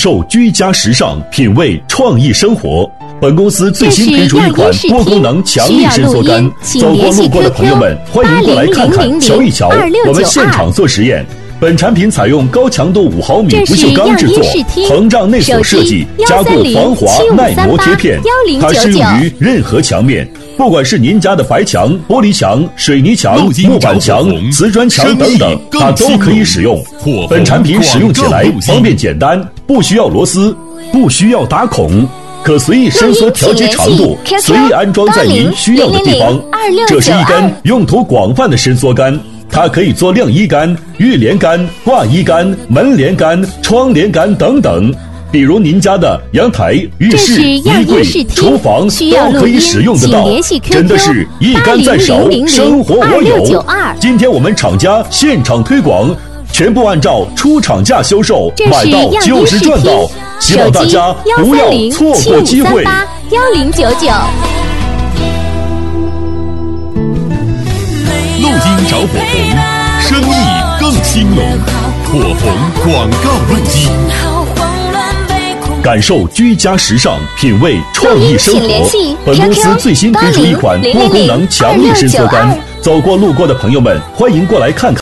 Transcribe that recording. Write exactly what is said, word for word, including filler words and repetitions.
受居家时尚，品味创意生活。本公司最新推出一款多功能强力伸缩杆，走过路过的朋友们，欢迎过来看看，瞧一瞧，我们现场做实验。本产品采用高强度五毫米不锈钢制作，膨胀内锁设计，加固防滑耐磨贴片，它适用于任何墙面。不管是您家的白墙、玻璃墙、水泥墙、木板墙、瓷砖墙等等，它都可以使用。本产品使用起来方便简单，不需要螺丝，不需要打孔，可随意伸缩调节长度，随意安装在您需要的地方。这是一根用途广泛的伸缩杆，它可以做晾衣杆、浴帘杆、挂衣杆、门帘杆、窗帘杆等等。比如您家的阳台、浴室、衣柜、厨房都可以使用得到，真的是一杆在手，生活我有。今天我们厂家现场推广，全部按照出厂价销售，买到就是赚到，希望大家不要错过机会。 幺零九九。 录音找火红，生意更兴隆，火红广告录音。 感受居家时尚，品味创意生活。本公司最新推出一款多功能强力伸缩杆，走过路过的朋友们，欢迎过来看看。